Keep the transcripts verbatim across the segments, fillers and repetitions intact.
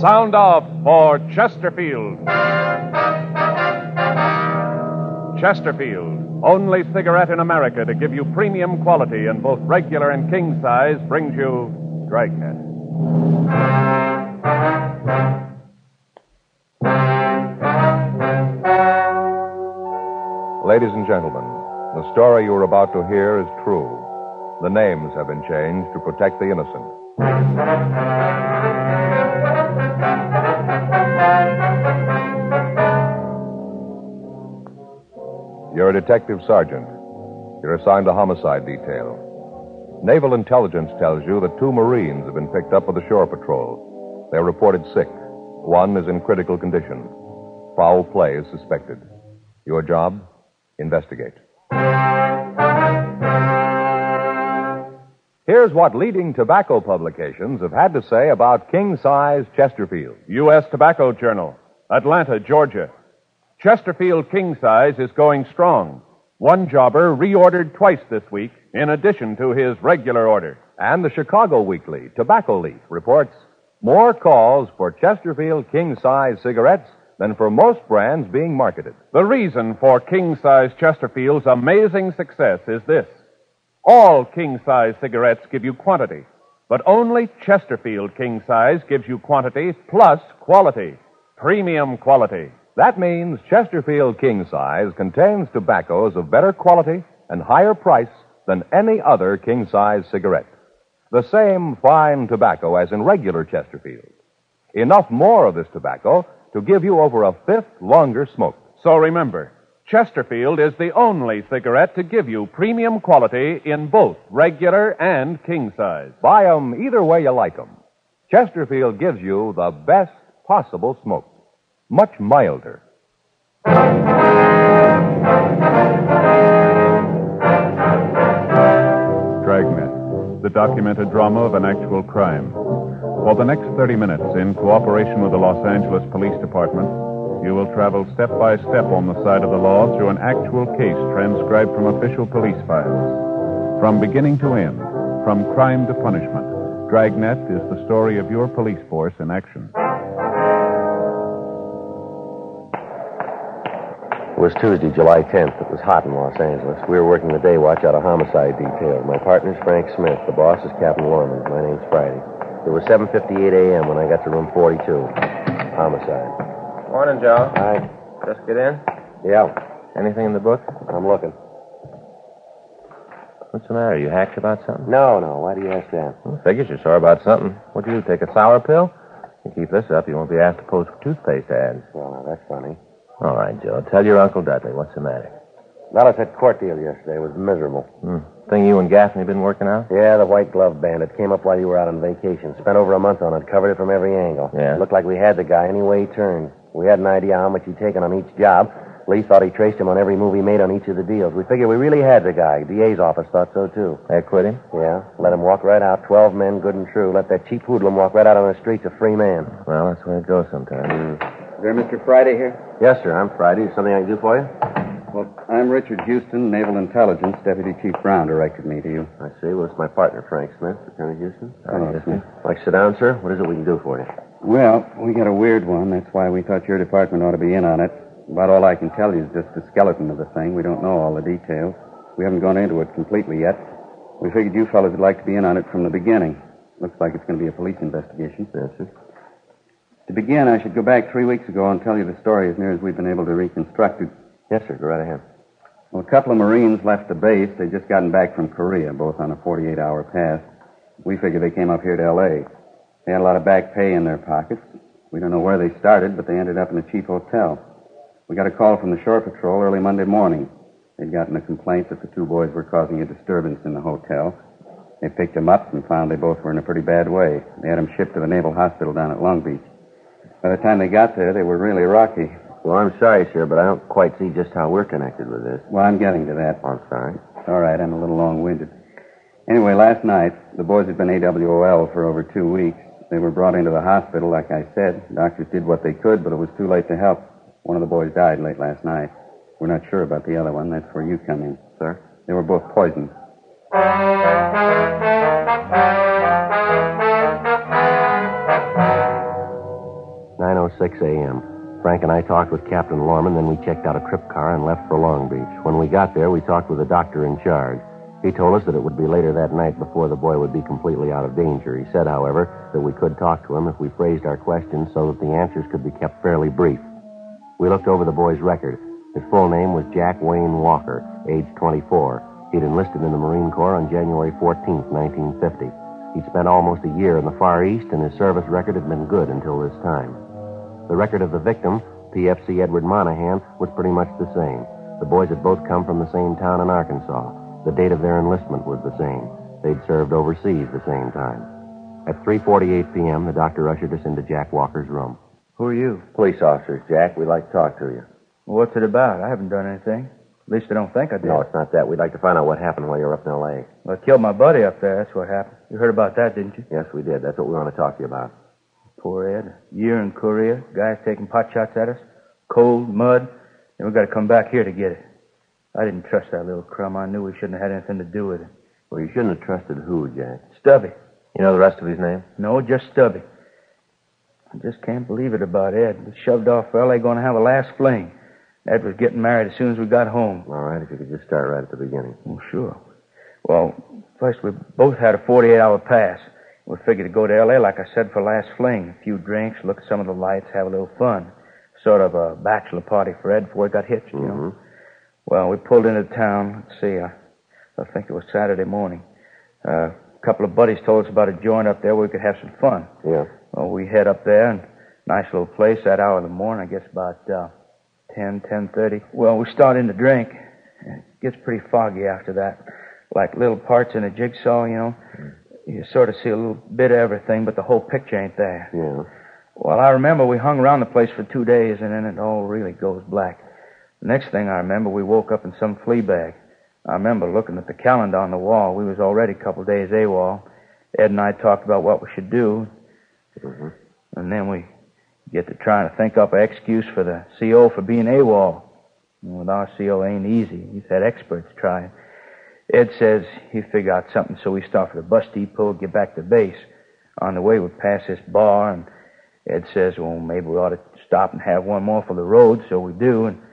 Sound off for Chesterfield. Chesterfield, only cigarette in America to give you premium quality in both regular and king size, brings you Dragnet. Ladies and gentlemen, the story you are about to hear is true. The names have been changed to protect the innocent. You're a detective sergeant. You're assigned to homicide detail. Naval intelligence tells you that two Marines have been picked up by the shore patrol. They're reported sick. One is in critical condition. Foul play is suspected. Your job? Investigate. Here's what leading tobacco publications have had to say about king-size Chesterfield. U S Tobacco Journal, Atlanta, Georgia. Chesterfield king size is going strong. One jobber reordered twice this week in addition to his regular order. And the Chicago Weekly, Tobacco Leaf, reports more calls for Chesterfield king-size cigarettes than for most brands being marketed. The reason for king-size Chesterfield's amazing success is this. All king-size cigarettes give you quantity, but only Chesterfield king-size gives you quantity plus quality, premium quality. That means Chesterfield king size contains tobaccos of better quality and higher price than any other king-size cigarette. The same fine tobacco as in regular Chesterfield. Enough more of this tobacco to give you over a fifth longer smoke. So remember, Chesterfield is the only cigarette to give you premium quality in both regular and king size. Buy 'em either way you like 'em. Chesterfield gives you the best possible smoke. Much milder. Dragnet, the documented drama of an actual crime. For the next thirty minutes, in cooperation with the Los Angeles Police Department, you will travel step by step on the side of the law through an actual case transcribed from official police files. From beginning to end, from crime to punishment, Dragnet is the story of your police force in action. It was Tuesday, July tenth. It was hot in Los Angeles. We were working the day watch out of homicide detail. My partner's Frank Smith. The boss is Captain Lorman. My name's Friday. It was seven fifty-eight a.m. when I got to room forty-two. Homicide. Morning, Joe. Hi. Just get in? Yeah, Anything in the book? I'm looking. What's the matter? You hacked about something? No, no. Why do you ask that? Well, figures you're sore about something. What'd you do, take a sour pill? You keep this up, you won't be asked to post for toothpaste ads. Well, now, that's funny. All right, Joe. Tell your Uncle Dudley. What's the matter? Well, it's that court deal yesterday. It was miserable. Hmm. Thing you and Gaffney been working out? Yeah, the white glove bandit came up while you were out on vacation. Spent over a month on it. Covered it from every angle. Yeah? Looked like we had the guy any way he turned. We had an idea how much he'd taken on each job. Lee thought he traced him on every move he made on each of the deals. We figured we really had the guy. D A's office thought so, too. They quit him? Yeah. Let him walk right out. Twelve men, good and true. Let that cheap hoodlum walk right out on the streets a free man. Well, that's the way it goes sometimes. Mm. Is there Mister Friday here? Yes, sir. I'm Friday. Is something I can do for you? Well, I'm Richard Houston, Naval Intelligence. Deputy Chief Brown directed me to you. I see. Well, it's my partner, Frank Smith, Lieutenant Houston. Hello, Smith. Like to sit down, sir? What is it we can do for you? Well, we got a weird one. That's why we thought your department ought to be in on it. About all I can tell you is just the skeleton of the thing. We don't know all the details. We haven't gone into it completely yet. We figured you fellows would like to be in on it from the beginning. Looks like it's going to be a police investigation. Yes, sir. To begin, I should go back three weeks ago and tell you the story as near as we've been able to reconstruct it. Yes, sir. Go right ahead. Well, a couple of Marines left the base. They'd just gotten back from Korea, both on a forty-eight hour pass. We figured they came up here to L A They had a lot of back pay in their pockets. We don't know where they started, but they ended up in a cheap hotel. We got a call from the shore patrol early Monday morning. They'd gotten a complaint that the two boys were causing a disturbance in the hotel. They picked them up and found they both were in a pretty bad way. They had them shipped to the Naval Hospital down at Long Beach. By the time they got there, they were really rocky. Well, I'm sorry, sir, but I don't quite see just how we're connected with this. Well, I'm getting to that. I'm sorry. All right, I'm a little long-winded. Anyway, last night, the boys had been A W O L for over two weeks. They were brought into the hospital, like I said. Doctors did what they could, but it was too late to help. One of the boys died late last night. We're not sure about the other one. That's where you come in. Sir? They were both poisoned. six a.m. Frank and I talked with Captain Lorman, then we checked out a trip car and left for Long Beach. When we got there, we talked with the doctor in charge. He told us that it would be later that night before the boy would be completely out of danger. He said, however, that we could talk to him if we phrased our questions so that the answers could be kept fairly brief. We looked over the boy's record. His full name was Jack Wayne Walker, age twenty-four. He'd enlisted in the Marine Corps on January fourteenth, nineteen fifty. He'd spent almost a year in the Far East, and his service record had been good until this time. The record of the victim, P F C Edward Monahan, was pretty much the same. The boys had both come from the same town in Arkansas. The date of their enlistment was the same. They'd served overseas the same time. At three forty-eight p.m., the doctor ushered us into Jack Walker's room. Who are you? Police officers, Jack. We'd like to talk to you. Well, what's it about? I haven't done anything. At least I don't think I did. No, it's not that. We'd like to find out what happened while you were up in L A. Well, I killed my buddy up there. That's what happened. You heard about that, didn't you? Yes, we did. That's what we want to talk to you about. Poor Ed. A year in Korea. Guys taking pot shots at us. Cold, mud. Then we got to come back here to get it. I didn't trust that little crumb. I knew we shouldn't have had anything to do with it. Well, you shouldn't have trusted who, Jack? Stubby. You know the rest of his name? No, just Stubby. I just can't believe it about Ed. We shoved off for L A going to have a last fling. Ed was getting married as soon as we got home. All right, if you could just start right at the beginning. Oh, sure. Well, first we both had a forty-eight hour pass. We figured to go to L A, like I said, for last fling. A few drinks, look at some of the lights, have a little fun. Sort of a bachelor party for Ed before he got hitched, you Mm-hmm. know. Well, we pulled into town. Let's see, I, I think it was Saturday morning. Uh, a couple of buddies told us about a joint up there where we could have some fun. Yeah. Well, we head up there, and nice little place, that hour of the morning, I guess about uh, ten, ten thirty. Well, we start in to drink. It gets pretty foggy after that. Like little parts in a jigsaw, you know. You sort of see a little bit of everything, but the whole picture ain't there. Yeah. Well, I remember we hung around the place for two days, and then it all really goes black. The next thing I remember, we woke up in some flea bag. I remember looking at the calendar on the wall. We was already a couple days AWOL. Ed and I talked about what we should do. Mm-hmm. And then we get to trying to think up an excuse for the C O for being AWOL. And with our C O, ain't easy. He's had experts try. Ed says he'll figure out something, so we start for the bus depot, get back to base. On the way, we pass this bar, and Ed says, well, maybe we ought to stop and have one more for the road, so we do, and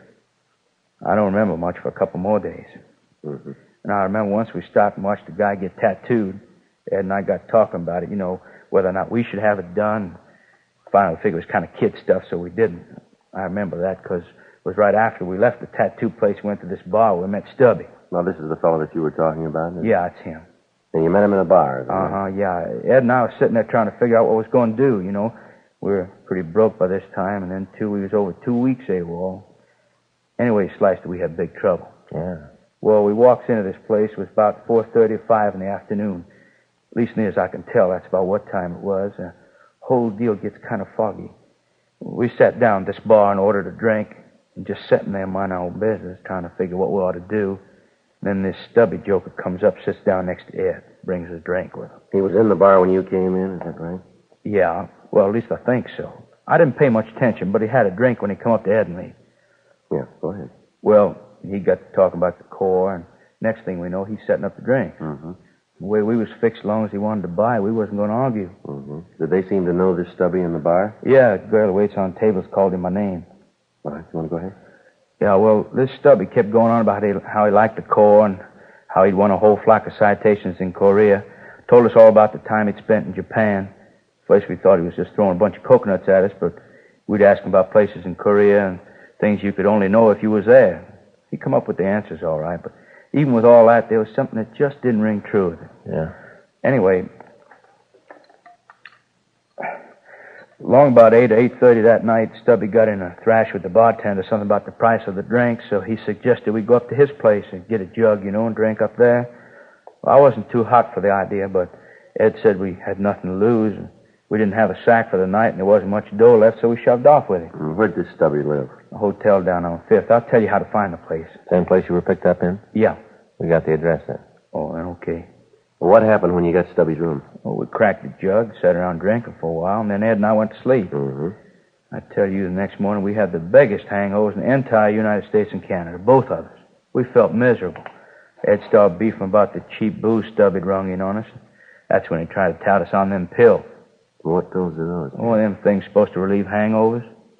I don't remember much for a couple more days. Mm-hmm. And I remember once we stopped and watched a guy get tattooed. Ed and I got talking about it, you know, whether or not we should have it done. Finally, we figured it was kind of kid stuff, so we didn't. I remember that because it was right after we left the tattoo place, we went to this bar where we met Stubby. Now, this is the fellow that you were talking about? Isn't it? Yeah, it's him. And you met him in a bar, isn't it? Uh-huh, yeah. Ed and I were sitting there trying to figure out what we was going to do, you know. We were pretty broke by this time, and then, too, we was over two weeks AWOL. Anyway, sliced it, we had big trouble. Yeah. Well, we walked into this place. It was about four thirty or five in the afternoon. At least near as I can tell, that's about what time it was. The whole deal gets kind of foggy. We sat down at this bar and ordered a drink, and just sitting there minding our own business, trying to figure what we ought to do. Then this Stubby joker comes up, sits down next to Ed, brings his drink with him. He was in the bar when you came in, is that right? Yeah, well, at least I think so. I didn't pay much attention, but he had a drink when he come up to Ed and me. Yeah, go ahead. Well, he got to talking about the Corps, and next thing we know, he's setting up the drink. Mm-hmm. The way we was fixed, as long as he wanted to buy, we wasn't going to argue. Mm-hmm. Did they seem to know this Stubby in the bar? Yeah, the girl who waits on tables called him my name. All right, you want to go ahead? Yeah, well, this Stubby kept going on about how he liked the Corps and how he'd won a whole flock of citations in Korea. Told us all about the time he'd spent in Japan. First we thought he was just throwing a bunch of coconuts at us, but we'd ask him about places in Korea and things you could only know if you was there. He'd come up with the answers all right, but even with all that, there was something that just didn't ring true with it. Yeah. Anyway, long about eight or eight thirty that night, Stubby got in a thrash with the bartender, something about the price of the drink, so he suggested we go up to his place and get a jug, you know, and drink up there. Well, I wasn't too hot for the idea, but Ed said we had nothing to lose, and we didn't have a sack for the night, and there wasn't much dough left, so we shoved off with him. Mm, where'd this Stubby live? A hotel down on Fifth. I'll tell you how to find the place. Same place you were picked up in? Yeah. We got the address then. Oh, then okay. Well, what happened when you got Stubby's room? Well, we cracked the jug, sat around drinking for a while, and then Ed and I went to sleep. Mm-hmm. I tell you, the next morning we had the biggest hangovers in the entire United States and Canada, both of us. We felt miserable. Ed started beefing about the cheap booze Stubby'd rung in on us. That's when he tried to tout us on them pills. What pills are those? Oh, them things supposed to relieve hangovers.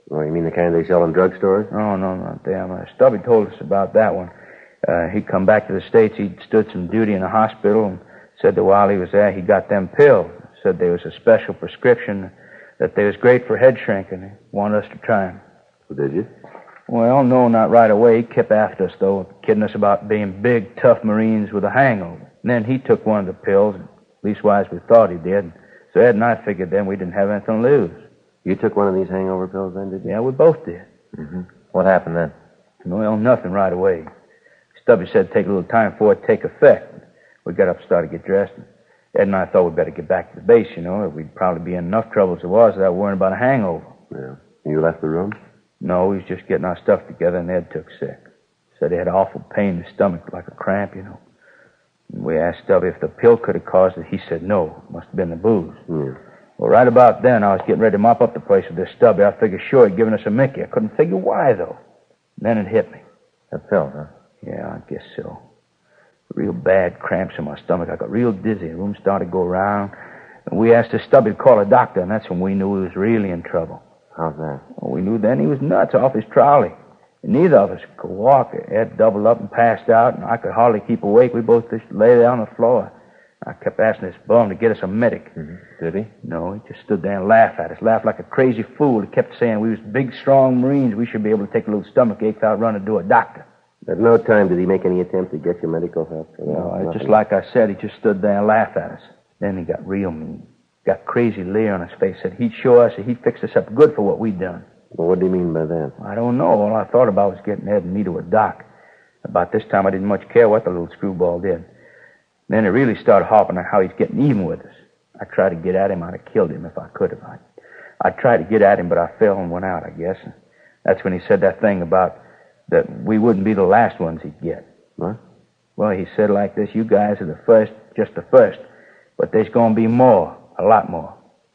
Oh, you mean the kind they sell in drugstores? Oh, no, no, damn. Uh, Stubby told us about that one. Uh, he'd come back to the States. He'd stood some duty in a hospital and said that while he was there, he got them pills. Said there was a special prescription, that they was great for head shrinking. He wanted us to try them. Did you? Well, no, not right away. He kept after us, though, kidding us about being big, tough Marines with a hangover. And then he took one of the pills, at leastwise we thought he did. So Ed and I figured then we didn't have anything to lose. You took one of these hangover pills then, did you? Yeah, we both did. Mm-hmm. What happened then? Well, nothing right away. Stubby said it'd take a little time for it to take effect. We got up and started to get dressed. Ed and I thought we'd better get back to the base, you know. We'd probably be in enough trouble as it was without worrying about a hangover. Yeah. You left the room? No, we was just getting our stuff together, and Ed took sick. Said he had awful pain in his stomach, like a cramp, you know. And we asked Stubby if the pill could have caused it. He said no. It must have been the booze. Yeah. Well, right about then, I was getting ready to mop up the place with this Stubby. I figured sure he'd given us a Mickey. I couldn't figure why, though. And then it hit me. That pill, huh? Yeah, I guess so. Real bad cramps in my stomach. I got real dizzy. The room started to go round. And we asked the Stubby to call a doctor, and that's when we knew he was really in trouble. How's that? Well, we knew then he was nuts off his trolley. And neither of us could walk. Ed doubled up and passed out, and I could hardly keep awake. We both just lay there on the floor. I kept asking this bum to get us a medic. Mm-hmm. Did he? No, he just stood there and laughed at us, laughed like a crazy fool. He kept saying we was big, strong Marines. We should be able to take a little stomach ache without running to a doctor. At no time did he make any attempt to get you medical help? No, no just like I said, he just stood there and laughed at us. Then he got real mean. Got crazy leer on his face. Said he'd show us, he'd fix us up good for what we'd done. Well, what do you mean by that? I don't know. All I thought about was getting Ed and me to a doc. About this time, I didn't much care what the little screwball did. Then it really started harping on how he's getting even with us. I tried to get at him. I'd have killed him if I could have. I, I tried to get at him, but I fell and went out, I guess. And that's when he said that thing about that we wouldn't be the last ones he'd get. What? Well, he said like this, you guys are the first, just the first. But there's going to be more, a lot more.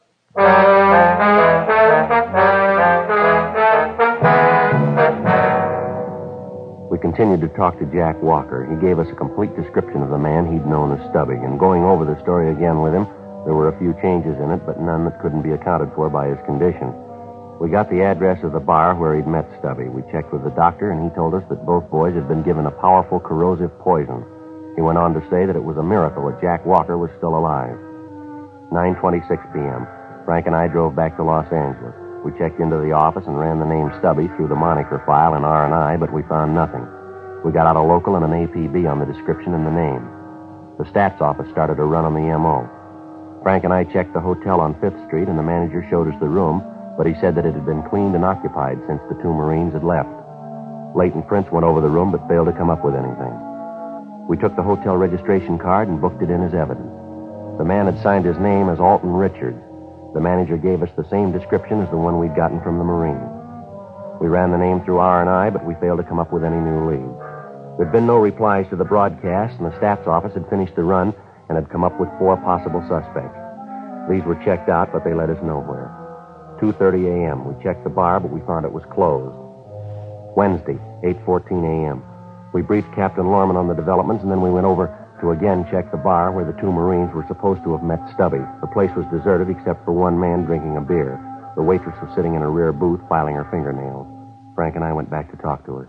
We continued to talk to Jack Walker. He gave us a complete description of the man he'd known as Stubby. And going over the story again with him, there were a few changes in it, but none that couldn't be accounted for by his condition. We got the address of the bar where he'd met Stubby. We checked with the doctor, and he told us that both boys had been given a powerful corrosive poison. He went on to say that it was a miracle that Jack Walker was still alive. nine twenty-six p.m. Frank and I drove back to Los Angeles. We checked into the office and ran the name Stubby through the moniker file in R and I, but we found nothing. We got out a local and an A P B on the description and the name. The stats office started to run on the M O. Frank and I checked the hotel on Fifth Street, and the manager showed us the room, but he said that it had been cleaned and occupied since the two Marines had left. Leighton Prince went over the room, but failed to come up with anything. We took the hotel registration card and booked it in as evidence. The man had signed his name as Alton Richards. The manager gave us the same description as the one we'd gotten from the Marines. We ran the name through R and I, but we failed to come up with any new leads. There'd been no replies to the broadcast, and the staff's office had finished the run and had come up with four possible suspects. These were checked out, but they led us nowhere. two thirty a.m. We checked the bar, but we found it was closed. Wednesday, eight fourteen a.m. We briefed Captain Lorman on the developments, and then we went over to again check the bar where the two Marines were supposed to have met Stubby. The place was deserted except for one man drinking a beer. The waitress was sitting in a rear booth filing her fingernails. Frank and I went back to talk to her.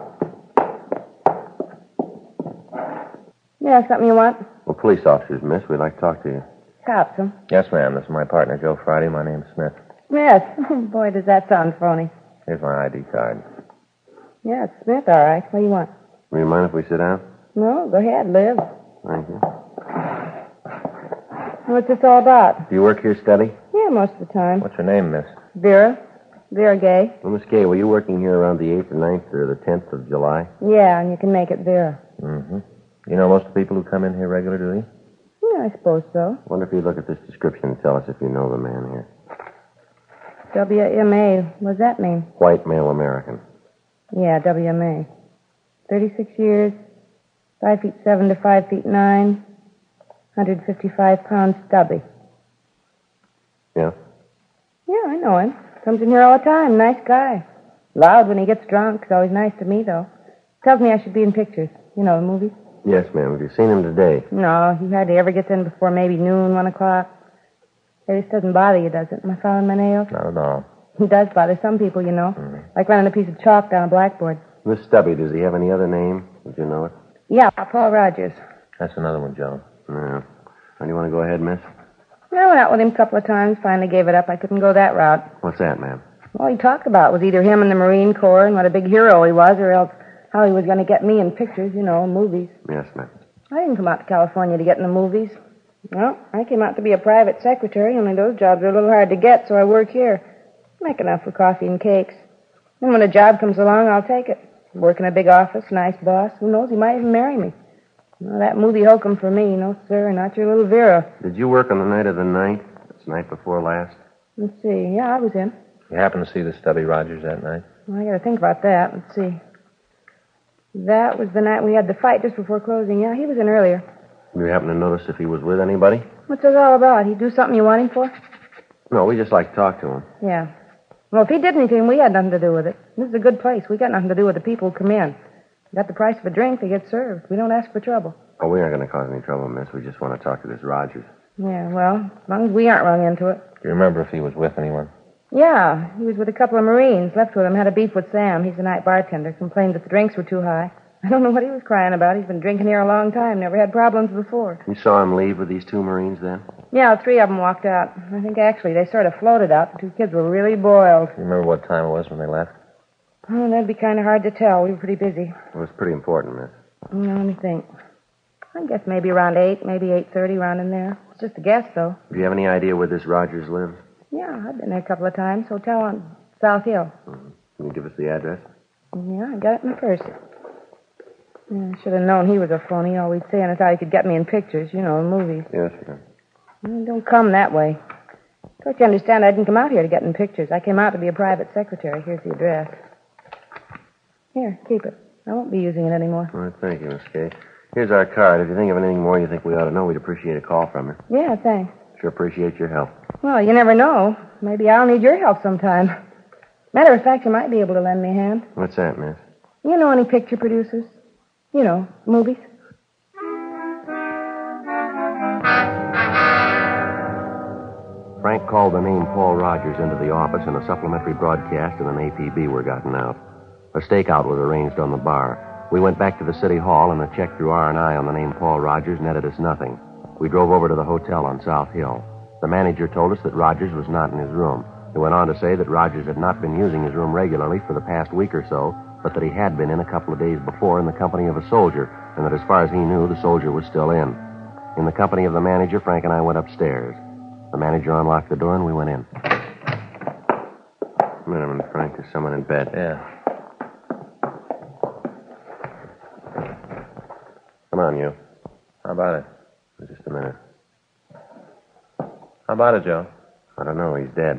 Yeah, something you want? Well, police officers, miss. We'd like to talk to you. Cops, huh? Yes, ma'am. This is my partner, Joe Friday. My name's Smith. Yes. Boy, does that sound phony. Here's my I D card. Yeah, it's Smith, all right. What do you want? Will you mind if we sit down? No, go ahead, live. Thank you. What's this all about? Do you work here steady? Yeah, most of the time. What's your name, miss? Vera. Vera Gay. Well, Miss Gay, were you working here around the eighth or ninth or the tenth of July? Yeah, and you can make it Vera. Mm-hmm. You know most of the people who come in here regular, do you? Yeah, I suppose so. Wonder if you look at this description and tell us if you know the man here. W M A. What does that mean? White male American. Yeah, W M A. Thirty-six years, five feet seven to five feet nine, one hundred fifty-five pounds stubby. Yeah? Yeah, I know him. Comes in here all the time. Nice guy. Loud when he gets drunk. He's always nice to me, though. Tells me I should be in pictures. You know, the movies. Yes, ma'am. Have you seen him today? No, he hardly ever gets in before maybe noon, one o'clock. It just doesn't bother you, does it? Am I following my nails? Not at all. It does bother some people, you know. Mm-hmm. Like running a piece of chalk down a blackboard. Miss Stubby, does he have any other name? Would you know it? Yeah, Paul Rogers. That's another one, Joe. No. Do you want to go ahead, miss? I went out with him a couple of times, finally gave it up. I couldn't go that route. What's that, ma'am? All he talked about was either him in the Marine Corps and what a big hero he was, or else how he was going to get me in pictures, you know, movies. Yes, ma'am. I didn't come out to California to get in the movies. Well, I came out to be a private secretary, only those jobs are a little hard to get, so I work here. Make enough for coffee and cakes. And when a job comes along, I'll take it. Work in a big office, nice boss. Who knows, he might even marry me. Well, that movie hokum for me, no, sir, not your little Vera. Did you work on the night of the ninth? It's the night before last? Let's see. Yeah, I was in. You happened to see the Stubby Rogers that night? Well, I got to think about that. Let's see. That was the night we had the fight just before closing. Yeah, he was in earlier. You happen to notice if he was with anybody? What's this all about? He do something you want him for? No, we just like to talk to him. Yeah. Well, if he did anything, we had nothing to do with it. This is a good place. We got nothing to do with the people who come in. Got the price of a drink, they get served. We don't ask for trouble. Oh, we aren't going to cause any trouble, miss. We just want to talk to this Rogers. Yeah, well, as long as we aren't rung into it. Do you remember if he was with anyone? Yeah, he was with a couple of Marines. Left with him, had a beef with Sam. He's a night bartender. Complained that the drinks were too high. I don't know what he was crying about. He's been drinking here a long time. Never had problems before. You saw him leave with these two Marines then? Yeah, three of them walked out. I think actually they sort of floated out. The two kids were really boiled. Do you remember what time it was when they left? Oh, that'd be kind of hard to tell. We were pretty busy. It was pretty important, miss. No, let me think. I guess maybe around eight, maybe eight thirty, around in there. It's just a guess, though. Do you have any idea where this Rogers lives? Yeah, I've been there a couple of times. Hotel on South Hill. Mm-hmm. Can you give us the address? Yeah, I got it in the purse. Yeah, I should have known he was a phony. Always saying I thought he could get me in pictures, you know, in movies. Yes, ma'am. Well, don't come that way. Don't you understand? I didn't come out here to get in pictures. I came out to be a private secretary. Here's the address. Here, keep it. I won't be using it anymore. All right, thank you, Miss Kay. Here's our card. If you think of anything more you think we ought to know, we'd appreciate a call from you. Yeah, thanks. Sure appreciate your help. Well, you never know. Maybe I'll need your help sometime. Matter of fact, you might be able to lend me a hand. What's that, miss? You know any picture producers? You know, movies? Frank called the name Paul Rogers into the office, and a supplementary broadcast and an A P B were gotten out. A stakeout was arranged on the bar. We went back to the city hall, and a check through R and I on the name Paul Rogers netted us nothing. We drove over to the hotel on South Hill. The manager told us that Rogers was not in his room. He went on to say that Rogers had not been using his room regularly for the past week or so, but that he had been in a couple of days before in the company of a soldier, and that as far as he knew, the soldier was still in. In the company of the manager, Frank and I went upstairs. The manager unlocked the door, and we went in. A minute, Frank. There's someone in bed. Yeah. Come on, you. How about it? Just a minute. How about it, Joe? I don't know. He's dead.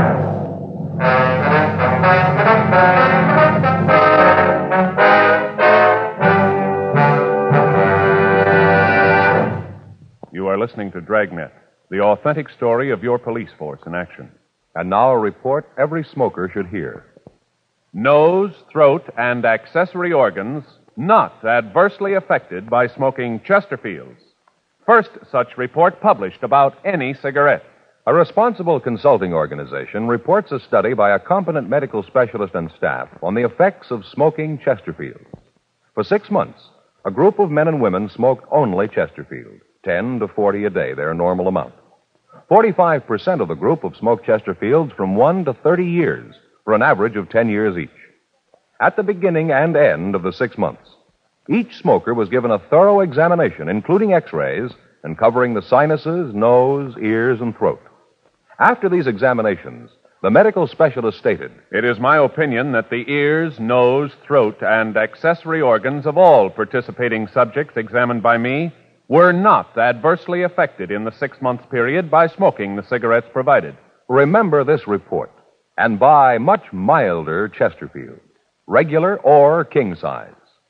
You are listening to Dragnet, the authentic story of your police force in action. And now a report every smoker should hear. Nose, throat, and accessory organs not adversely affected by smoking Chesterfields. First such report published about any cigarette. A responsible consulting organization reports a study by a competent medical specialist and staff on the effects of smoking Chesterfield. For six months, a group of men and women smoked only Chesterfield, ten to forty a day, their normal amount. Forty-five percent of the group have smoked Chesterfields from one to thirty years, for an average of ten years each. At the beginning and end of the six months, each smoker was given a thorough examination, including x-rays, and covering the sinuses, nose, ears, and throat. After these examinations, the medical specialist stated, "It is my opinion that the ears, nose, throat, and accessory organs of all participating subjects examined by me were not adversely affected in the six-month period by smoking the cigarettes provided." Remember this report and buy much milder Chesterfield, regular or king size.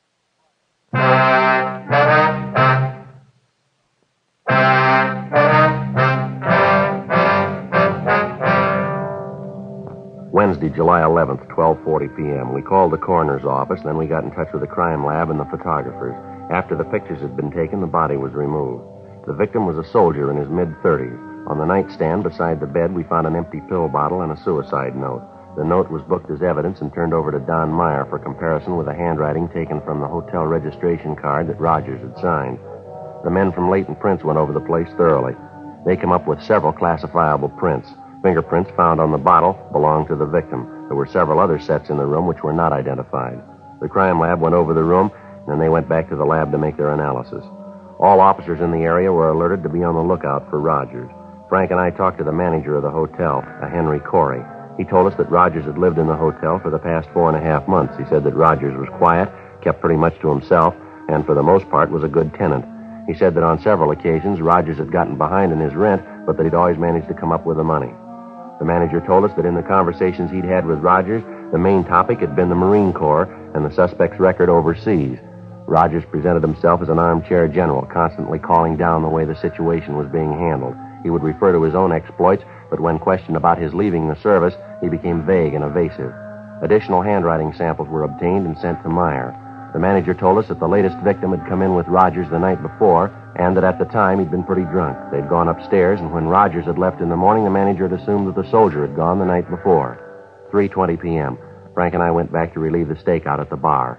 Wednesday, July eleventh, twelve forty p.m. We called the coroner's office, then we got in touch with the crime lab and the photographers. After the pictures had been taken, the body was removed. The victim was a soldier in his mid-thirties. On the nightstand beside the bed, we found an empty pill bottle and a suicide note. The note was booked as evidence and turned over to Don Meyer for comparison with the handwriting taken from the hotel registration card that Rogers had signed. The men from Leighton Prints went over the place thoroughly. They came up with several classifiable prints. Fingerprints found on the bottle belonged to the victim. There were several other sets in the room which were not identified. The crime lab went over the room, and then they went back to the lab to make their analysis. All officers in the area were alerted to be on the lookout for Rogers. Frank and I talked to the manager of the hotel, a Henry Corey. He told us that Rogers had lived in the hotel for the past four and a half months. He said that Rogers was quiet, kept pretty much to himself, and for the most part was a good tenant. He said that on several occasions Rogers had gotten behind in his rent, but that he'd always managed to come up with the money. The manager told us that in the conversations he'd had with Rogers, the main topic had been the Marine Corps and the suspect's record overseas. Rogers presented himself as an armchair general, constantly calling down the way the situation was being handled. He would refer to his own exploits, but when questioned about his leaving the service, he became vague and evasive. Additional handwriting samples were obtained and sent to Meyer. The manager told us that the latest victim had come in with Rogers the night before, and that at the time he'd been pretty drunk. They'd gone upstairs, and when Rogers had left in the morning, the manager had assumed that the soldier had gone the night before. three twenty p.m. Frank and I went back to relieve the stakeout at the bar.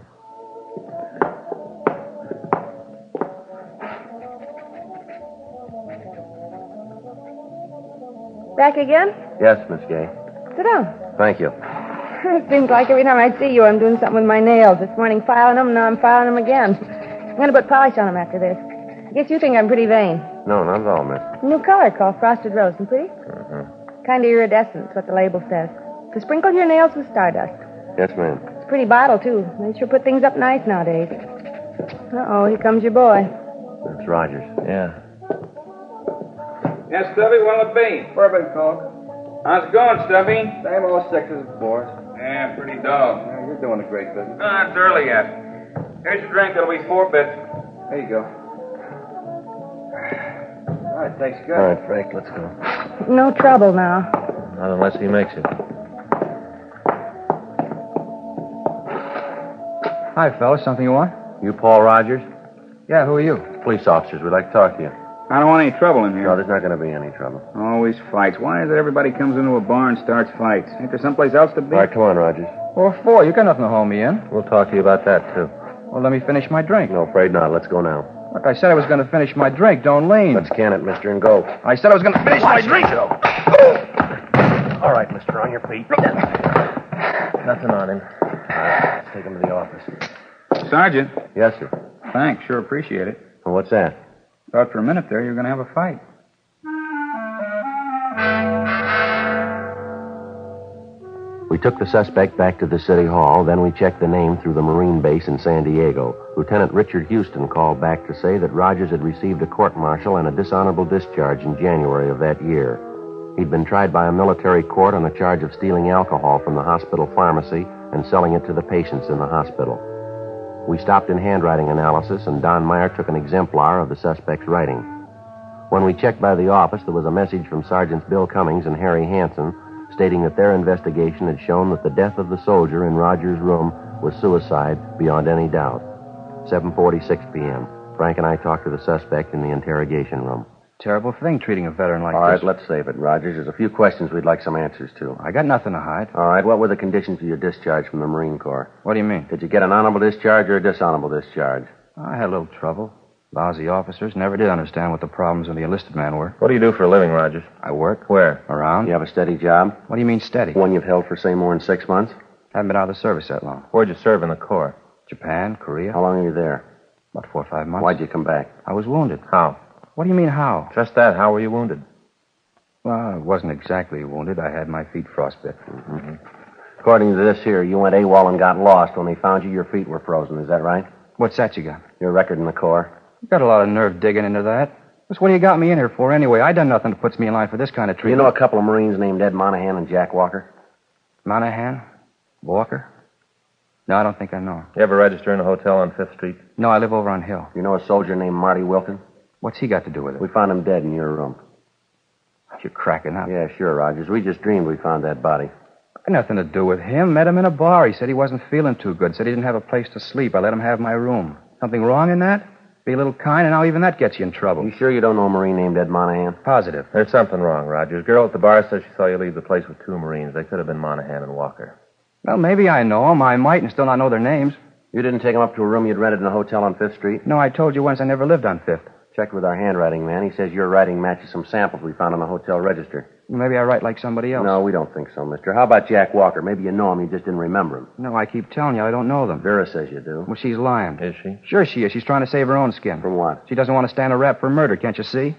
Back again? Yes, Miss Gay. Sit down. Thank you. It seems like every time I see you, I'm doing something with my nails. This morning filing them, now I'm filing them again. I'm going to put polish on them after this. I guess you think I'm pretty vain. No, not at all, miss. A new color called Frosted Rose. And pretty? Mm-hmm. Kind of iridescent, what the label says. To sprinkle your nails with stardust. Yes, ma'am. It's a pretty bottle, too. They sure put things up nice nowadays. Uh-oh, here comes your boy. That's Rogers. Yeah. Yes, Stubby, what'll it be? Bourbon Coke. How's it going, Stubby? Same old six as before. Yeah, pretty dull. Yeah, you're doing a great business. Ah, it's early yet. Here's your drink. It'll be four bits. There you go. All right, thanks, good. All right, Frank, let's go. No trouble now. Not unless he makes it. Hi, fellas. Something you want? You Paul Rogers? Yeah, who are you? Police officers. We'd like to talk to you. I don't want any trouble in No, here. there's not going to be any trouble. Always fights. Why is it everybody comes into a bar and starts fights? Ain't there someplace else to be? All right, come on, Rogers. What for? You got nothing to hold me in. We'll talk to you about that, too. Well, let me finish my drink. No, afraid not. Let's go now. Look, I said I was going to finish my drink. Don't lean. Let's can it, mister, and go. I said I was going to finish my drink. All right, mister, on your feet. Nothing on him. All right, let's take him to the office. Sergeant. Yes, sir. Thanks. Sure appreciate it. Well, what's that? Thought for a minute there you were going to have a fight. We took the suspect back to the city hall, then we checked the name through the Marine base in San Diego. Lieutenant Richard Houston called back to say that Rogers had received a court-martial and a dishonorable discharge in January of that year. He'd been tried by a military court on the charge of stealing alcohol from the hospital pharmacy and selling it to the patients in the hospital. We stopped in handwriting analysis, and Don Meyer took an exemplar of the suspect's writing. When we checked by the office, there was a message from Sergeants Bill Cummings and Harry Hansen stating that their investigation had shown that the death of the soldier in Rogers' room was suicide beyond any doubt. seven forty-six p.m. Frank and I talked to the suspect in the interrogation room. Terrible thing, treating a veteran like All this. right, let's save it, Rogers. There's a few questions we'd like some answers to. I got nothing to hide. All right, what were the conditions of your discharge from the Marine Corps? What do you mean? Did you get an honorable discharge or a dishonorable discharge? I had a little trouble. Lousy officers. Never did understand what the problems of the enlisted man were. What do you do for a living, Rogers? I work. Where? Around. Do you have a steady job? What do you mean steady? One you've held for, say, more than six months? Haven't been out of the service that long. Where'd you serve in the Corps? Japan, Korea. How long are you there? About four or five months. Why'd you come back? I was wounded. How? What do you mean, how? Just that. How were you wounded? Well, I wasn't exactly wounded. I had my feet frostbit. Mm-hmm. According to this here, you went AWOL and got lost. When they found you, your feet were frozen. Is that right? What's that you got? Your record in the Corps? You got a lot of nerve digging into that. Just what do you got me in here for anyway? I done nothing that puts me in line for this kind of You treatment. know a couple of Marines named Ed Monahan and Jack Walker? Monahan? Walker? No, I don't think I know him. You ever register in a hotel on Fifth Street? No, I live over on Hill. You know a soldier named Marty Wilton? What's he got to do with it? We found him dead in your room. You're cracking up. Yeah, sure, Rogers. We just dreamed we found that body. Got nothing to do with him. Met him in a bar. He said he wasn't feeling too good. Said he didn't have a place to sleep. I let him have my room. Something wrong in that? Be a little kind, and now even that gets you in trouble. You sure you don't know a Marine named Ed Monahan? Positive. There's something wrong, Rogers. Girl at the bar says she saw you leave the place with two Marines. They could have been Monahan and Walker. Well, maybe I know them. I might and still not know their names. You didn't take them up to a room you'd rented in a hotel on Fifth Street? No, I told you once I never lived on Fifth. Checked with our handwriting man. He says your writing matches some samples we found on the hotel register. Maybe I write like somebody else. No, we don't think so, mister. How about Jack Walker? Maybe you know him, you just didn't remember him. No, I keep telling you, I don't know them. Vera says you do. Well, she's lying. Is she? Sure she is. She's trying to save her own skin. From what? She doesn't want to stand a rap for murder, can't you see?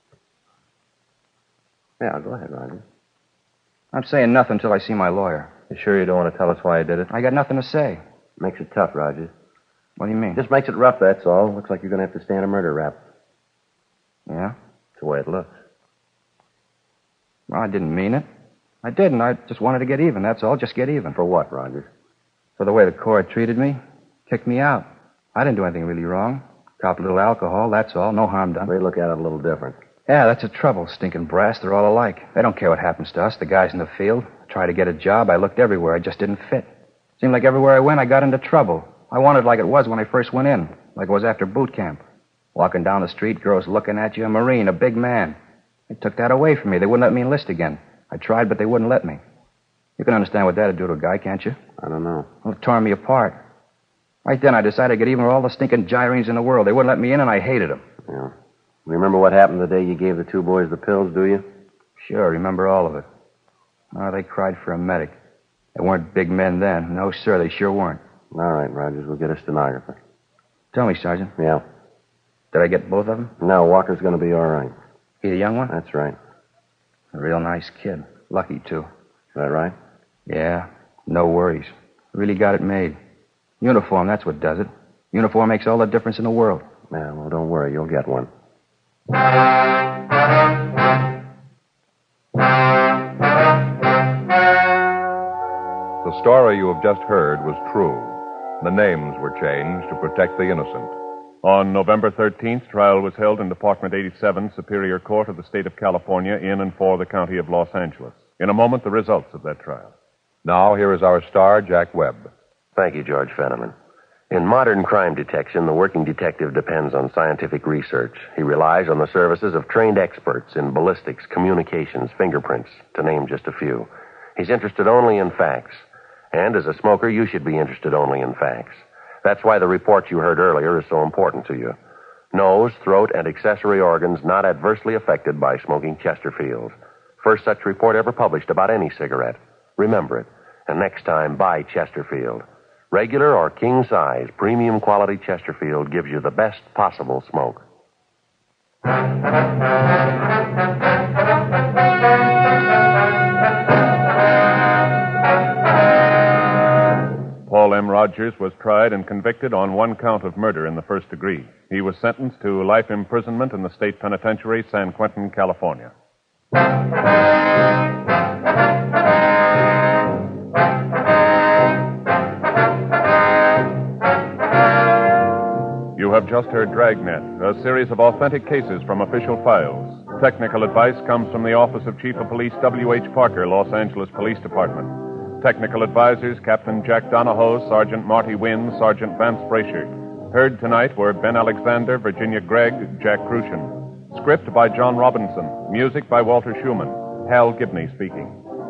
Yeah, go ahead, Roger. I'm saying nothing until I see my lawyer. You sure you don't want to tell us why you did it? I got nothing to say. Makes it tough, Roger. What do you mean? Just makes it rough, that's all. Looks like you're going to have to stand a murder rap. Yeah? It's the way it looks. Well, I didn't mean it. I didn't. I just wanted to get even, that's all. Just get even. For what, Rogers? For the way the court treated me. Kicked me out. I didn't do anything really wrong. Copped a little alcohol, that's all. No harm done. They look at it a little different. Yeah, that's the trouble. Stinking brass, they're all alike. They don't care what happens to us, the guys in the field. I tried to get a job. I looked everywhere. I just didn't fit. Seemed like everywhere I went, I got into trouble. I wanted like it was when I first went in, like it was after boot camp. Walking down the street, girls looking at you, a Marine, a big man. They took that away from me. They wouldn't let me enlist again. I tried, but they wouldn't let me. You can understand what that'd do to a guy, can't you? I don't know. Well, it tore me apart. Right then, I decided to get even with all the stinking gyrenes in the world. They wouldn't let me in, and I hated them. Yeah. Remember what happened the day you gave the two boys the pills, do you? Sure, remember all of it. Oh, they cried for a medic. They weren't big men then. No, sir, they sure weren't. All right, Rogers, we'll get a stenographer. Tell me, Sergeant. Yeah. Did I get both of them? No, Walker's going to be all right. He the young one? That's right. A real nice kid. Lucky, too. Is that right? Yeah, no worries. Really got it made. Uniform, that's what does it. Uniform makes all the difference in the world. Yeah, well, don't worry. You'll get one. The story you have just heard was true. The names were changed to protect the innocent. On November thirteenth, trial was held in Department eighty-seven, Superior Court of the State of California, in and for the County of Los Angeles. In a moment, the results of that trial. Now, here is our star, Jack Webb. Thank you, George Fenneman. In modern crime detection, the working detective depends on scientific research. He relies on the services of trained experts in ballistics, communications, fingerprints, to name just a few. He's interested only in facts. And as a smoker, you should be interested only in facts. That's why the report you heard earlier is so important to you. Nose, throat, and accessory organs not adversely affected by smoking Chesterfield. First such report ever published about any cigarette. Remember it. And next time, buy Chesterfield. Regular or king size, premium quality Chesterfield gives you the best possible smoke. Paul M. Rogers was tried and convicted on one count of murder in the first degree. He was sentenced to life imprisonment in the state penitentiary, San Quentin, California. You have just heard Dragnet, a series of authentic cases from official files. Technical advice comes from the Office of Chief of Police W H. Parker, Los Angeles Police Department. Technical advisors, Captain Jack Donahoe, Sergeant Marty Wynn, Sergeant Vance Brasher. Heard tonight were Ben Alexander, Virginia Gregg, Jack Crucian. Script by John Robinson. Music by Walter Schumann. Hal Gibney speaking.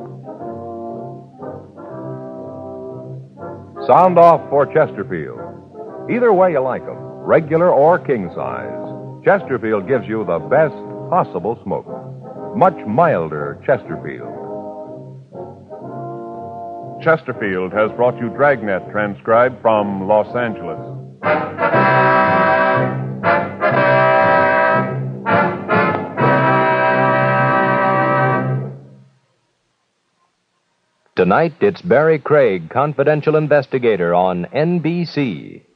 Sound off for Chesterfield. Either way you like them, regular or king size, Chesterfield gives you the best possible smoke. Much milder Chesterfield. Chesterfield has brought you Dragnet, transcribed from Los Angeles. Tonight, it's Barry Craig, confidential investigator on N B C.